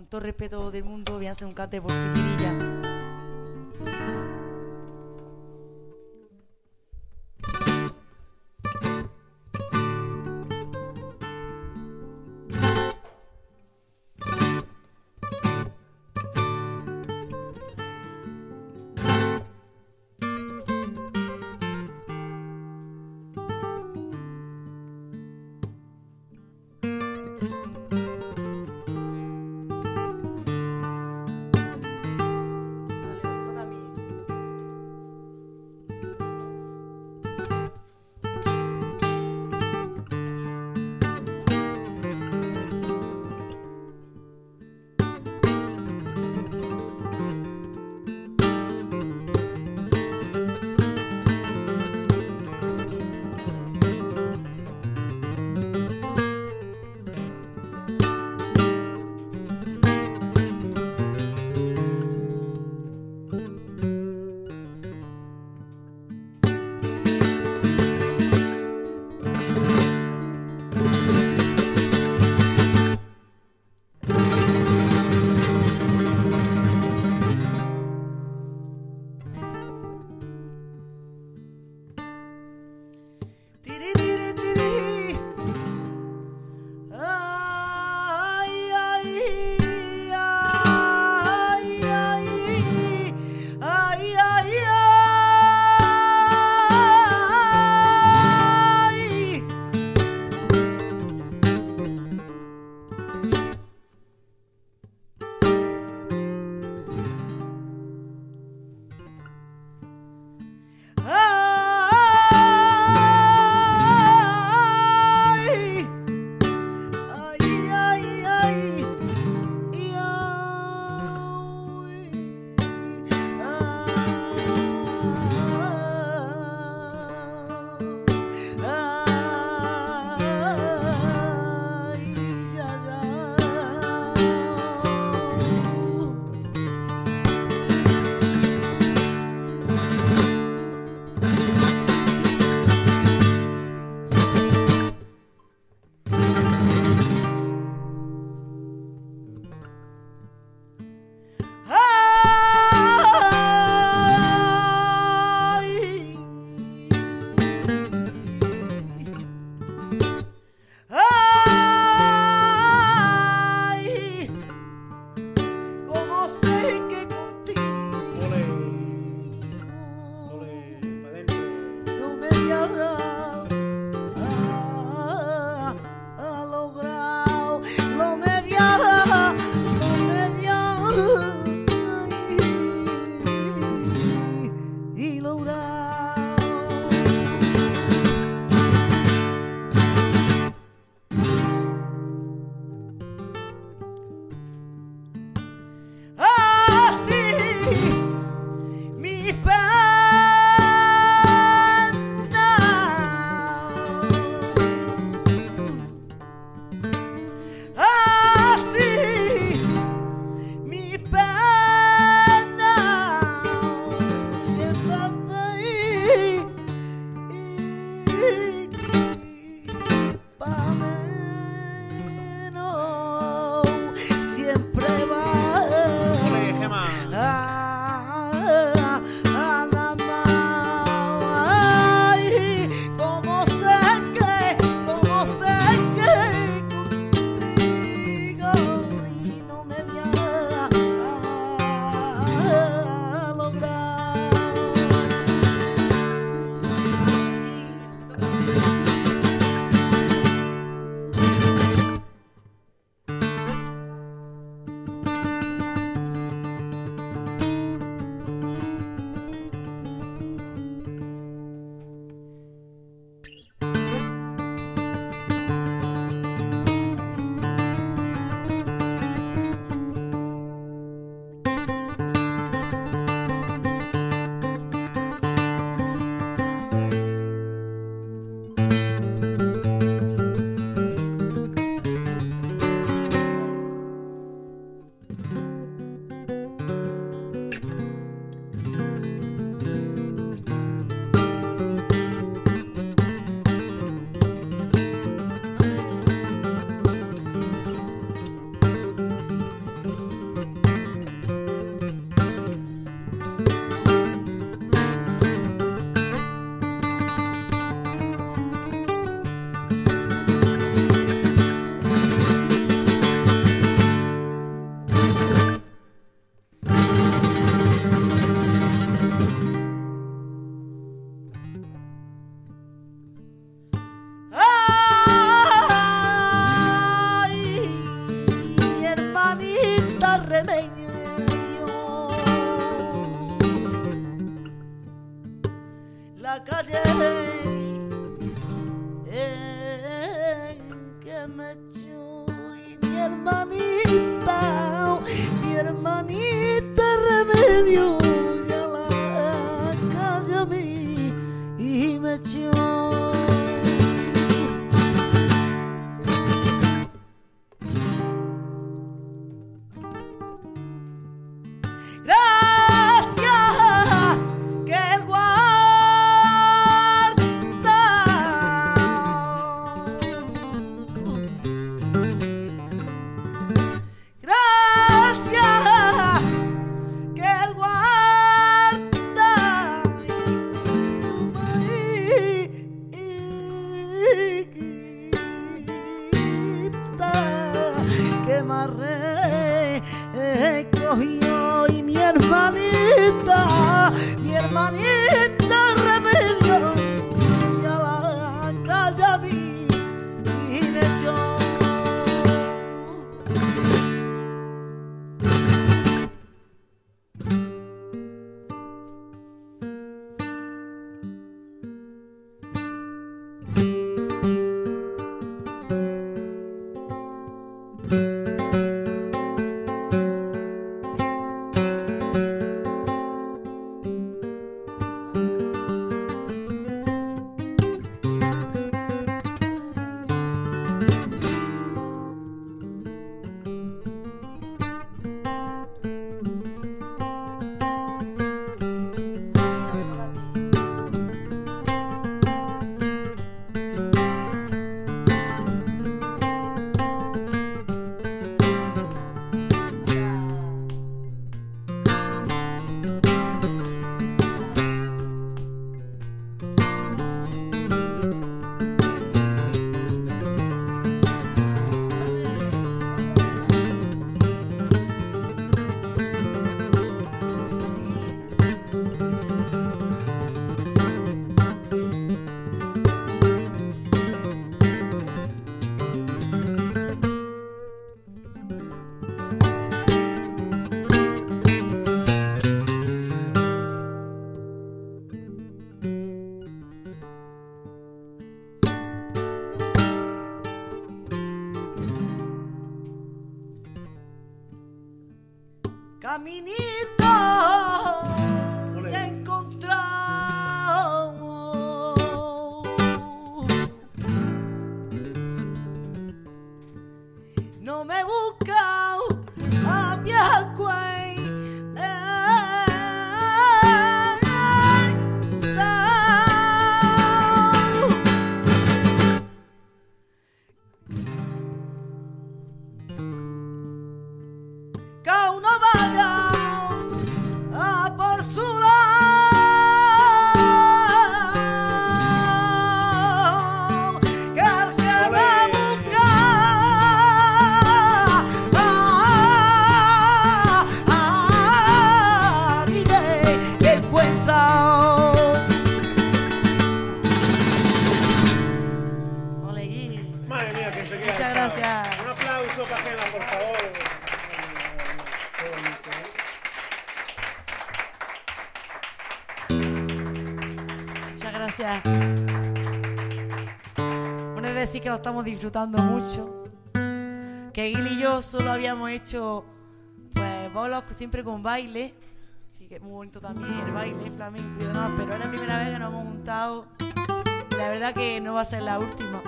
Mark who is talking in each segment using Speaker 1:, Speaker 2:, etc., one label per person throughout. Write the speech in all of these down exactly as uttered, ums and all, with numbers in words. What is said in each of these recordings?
Speaker 1: con todo respeto del mundo, voy a hacer un cante por Siquirilla.
Speaker 2: remedio. La calle en que me echó y mi hermanita, mi hermanita remedio, ya la calle a mí y me echó. Cogió y mi hermanita, mi hermanita remedio, ya la calle a mí y me echó. Caminito ya encontramos, no me busca a vieja cuey, que uno vaya a por su lado, que el que me busca a, a mí me encuentra.
Speaker 1: Ole, Gui.
Speaker 3: Madre mía, que se queda.
Speaker 1: Muchas gracias.
Speaker 3: Un aplauso para Gela, por favor.
Speaker 1: Muchas gracias. Bueno, es decir que lo estamos disfrutando mucho. Que Gil y yo solo habíamos hecho pues bolos siempre con baile. Así que es muy bonito también el baile flamenco y demás. Pero es la primera vez que nos hemos juntado. Y la verdad que no va a ser la última.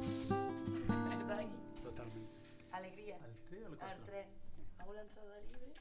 Speaker 1: ¿Verdad, Gil?
Speaker 3: Totalmente.
Speaker 1: Alegría.
Speaker 3: ¿Al tres o al cuatro?
Speaker 1: Al tres. ¿Hago la entrada libre?